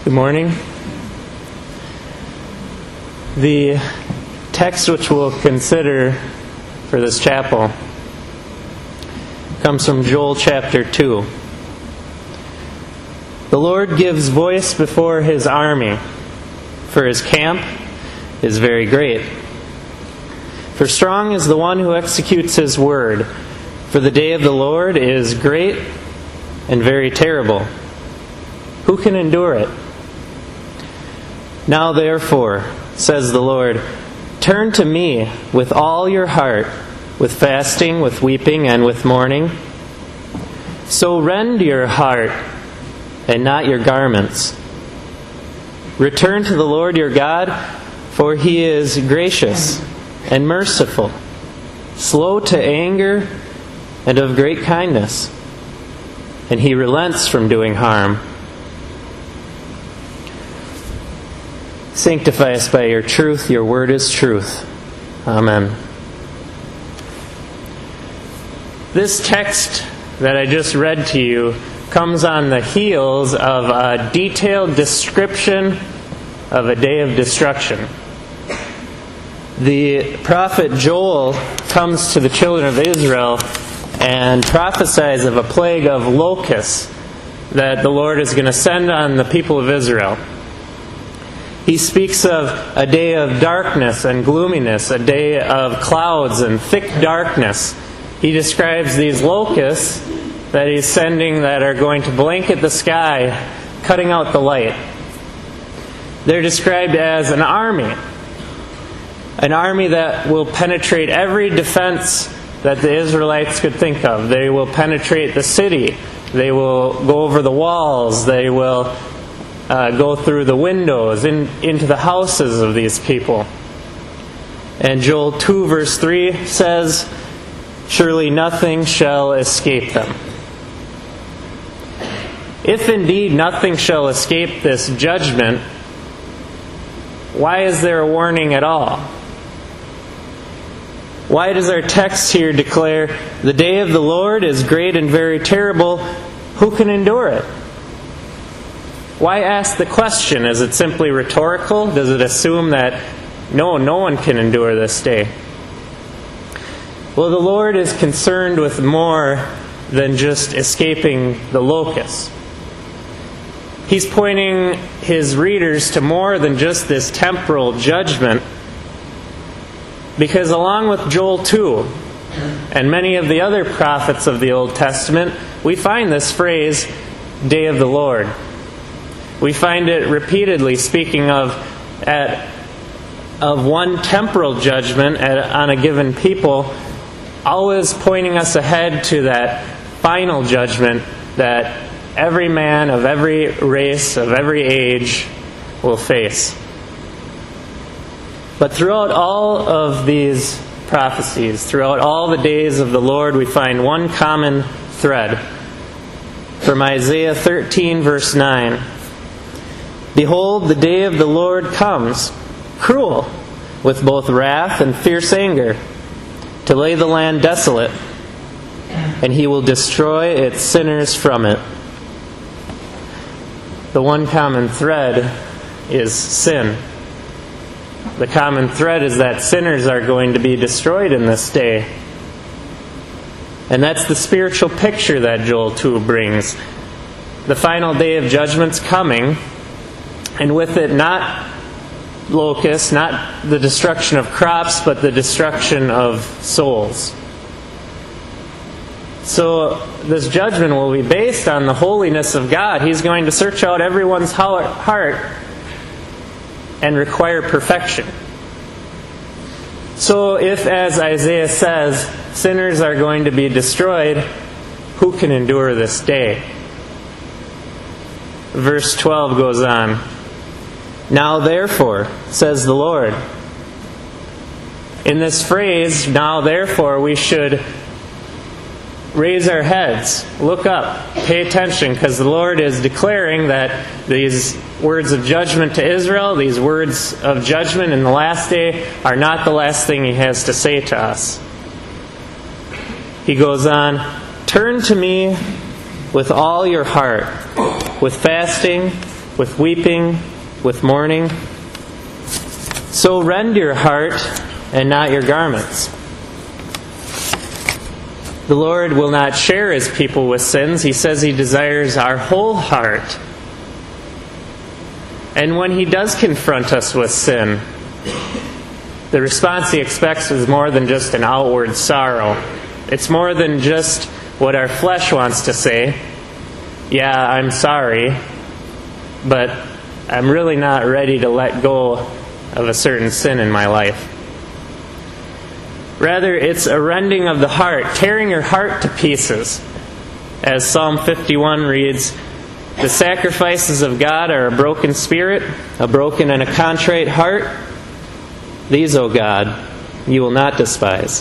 Good morning. The text which we'll consider for this chapel comes from Joel chapter 2. The Lord gives voice before His army, for His camp is very great. For strong is the one who executes His word, for the day of the Lord is great and very terrible. Who can endure it? Now therefore, says the Lord, turn to me with all your heart, with fasting, with weeping, and with mourning. So rend your heart and not your garments. Return to the Lord your God, for He is gracious and merciful, slow to anger and of great kindness, and He relents from doing harm. Sanctify us by your truth. Your word is truth. Amen. This text that I just read to you comes on the heels of a detailed description of a day of destruction. The prophet Joel comes to the children of Israel and prophesies of a plague of locusts that the Lord is going to send on the people of Israel. He speaks of a day of darkness and gloominess, a day of clouds and thick darkness. He describes these locusts that He's sending that are going to blanket the sky, cutting out the light. They're described as an army that will penetrate every defense that the Israelites could think of. They will penetrate the city. They will go over the walls. They will go through the windows into the houses of these people. And Joel 2 verse 3 says, surely nothing shall escape them. If indeed nothing shall escape this judgment, why is there a warning at all? Why does our text here declare, the day of the Lord is great and very terrible, who can endure it? Why ask the question? Is it simply rhetorical? Does it assume that no one can endure this day? Well, the Lord is concerned with more than just escaping the locusts. He's pointing His readers to more than just this temporal judgment, because along with Joel 2 and many of the other prophets of the Old Testament, we find this phrase, day of the Lord. We find it repeatedly speaking of one temporal judgment on a given people, always pointing us ahead to that final judgment that every man of every race, of every age will face. But throughout all of these prophecies, throughout all the days of the Lord, we find one common thread. From Isaiah 13 verse 9. Behold, the day of the Lord comes, cruel, with both wrath and fierce anger, to lay the land desolate, and He will destroy its sinners from it. The one common thread is sin. The common thread is that sinners are going to be destroyed in this day. And that's the spiritual picture that Joel 2 brings. The final day of judgment's coming, and with it not locusts, not the destruction of crops, but the destruction of souls. So this judgment will be based on the holiness of God. He's going to search out everyone's heart and require perfection. So if, as Isaiah says, sinners are going to be destroyed, who can endure this day? Verse 12 goes on. Now therefore, says the Lord. In this phrase, now therefore, we should raise our heads, look up, pay attention, because the Lord is declaring that these words of judgment to Israel, these words of judgment in the last day, are not the last thing He has to say to us. He goes on, turn to me with all your heart, with fasting, with weeping, with mourning. So rend your heart and not your garments. The Lord will not share His people with sins. He says He desires our whole heart. And when He does confront us with sin, the response He expects is more than just an outward sorrow. It's more than just what our flesh wants to say. Yeah, I'm sorry, but I'm really not ready to let go of a certain sin in my life. Rather, it's a rending of the heart, tearing your heart to pieces. As Psalm 51 reads, "The sacrifices of God are a broken spirit, a broken and a contrite heart. These, O God, you will not despise."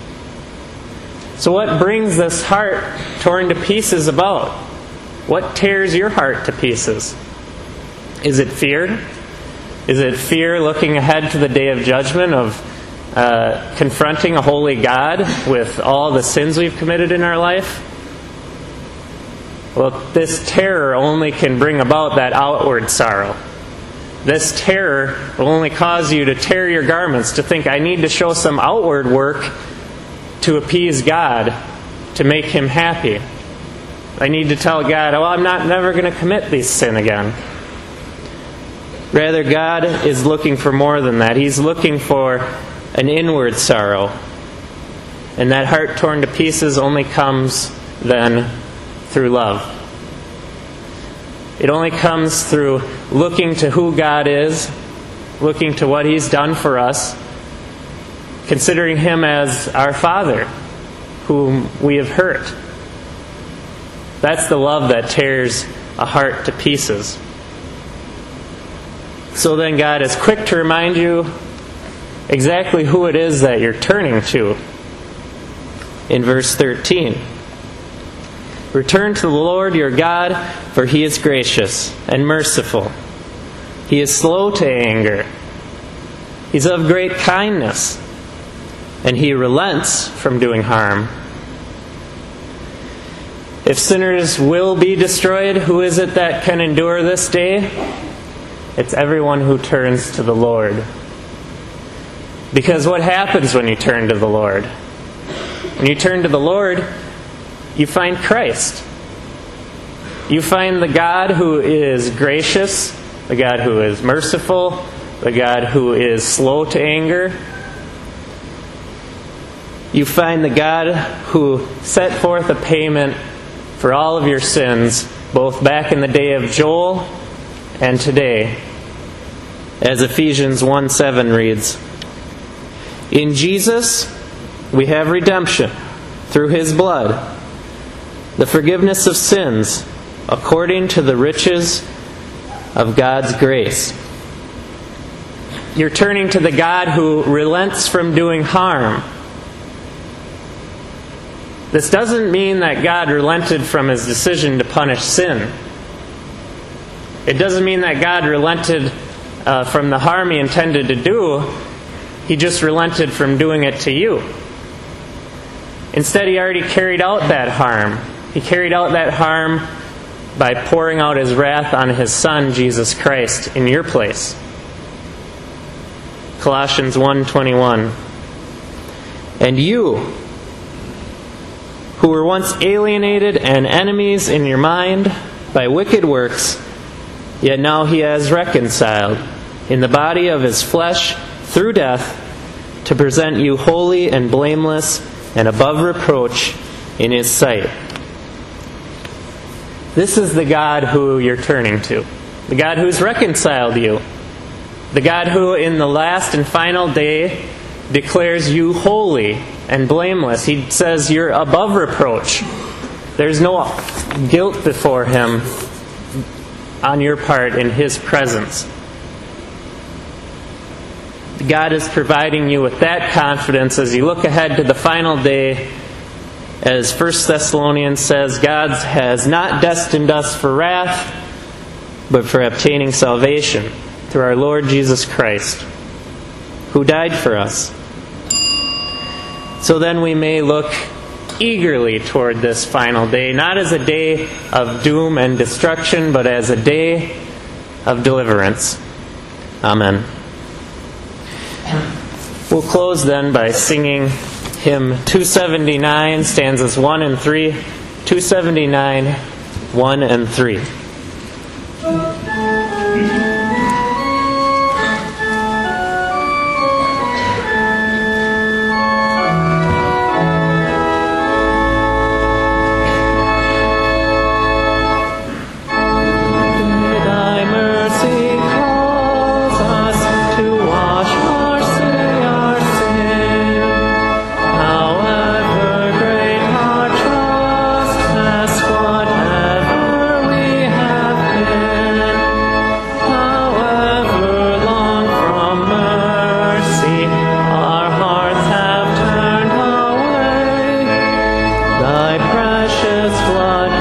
So what brings this heart torn to pieces about? What tears your heart to pieces? Is it fear? Is it fear looking ahead to the day of judgment, of confronting a holy God with all the sins we've committed in our life? Well, this terror only can bring about that outward sorrow. This terror will only cause you to tear your garments, to think, I need to show some outward work to appease God, to make Him happy. I need to tell God, oh, I'm never going to commit this sin again. Rather, God is looking for more than that. He's looking for an inward sorrow. And that heart torn to pieces only comes then through love. It only comes through looking to who God is, looking to what He's done for us, considering Him as our Father, whom we have hurt. That's the love that tears a heart to pieces. So then God is quick to remind you exactly who it is that you're turning to. In verse 13, "Return to the Lord your God, for He is gracious and merciful. He is slow to anger. He's of great kindness, and He relents from doing harm." If sinners will be destroyed, who is it that can endure this day? It's everyone who turns to the Lord. Because what happens when you turn to the Lord? When you turn to the Lord, you find Christ. You find the God who is gracious, the God who is merciful, the God who is slow to anger. You find the God who set forth a payment for all of your sins, both back in the day of Joel and today. As Ephesians 1:7 reads, "In Jesus we have redemption through His blood, the forgiveness of sins, according to the riches of God's grace." You're turning to the God who relents from doing harm. This doesn't mean that God relented from His decision to punish sin. It doesn't mean that God relented from the harm He intended to do. He just relented from doing it to you. Instead, He already carried out that harm. He carried out that harm by pouring out His wrath on His Son, Jesus Christ, in your place. Colossians 1:21. "And you, who were once alienated and enemies in your mind by wicked works, yet now He has reconciled in the body of His flesh through death, to present you holy and blameless and above reproach in His sight." This is the God who you're turning to. The God who's reconciled you. The God who in the last and final day declares you holy and blameless. He says you're above reproach. There's no guilt before Him on your part in His presence. God is providing you with that confidence as you look ahead to the final day. As 1 Thessalonians says, God has not destined us for wrath, but for obtaining salvation through our Lord Jesus Christ, who died for us. So then we may look eagerly toward this final day, not as a day of doom and destruction, but as a day of deliverance. Amen. We'll close then by singing hymn 279, stanzas 1 and 3. 279, 1 and 3. Thy precious blood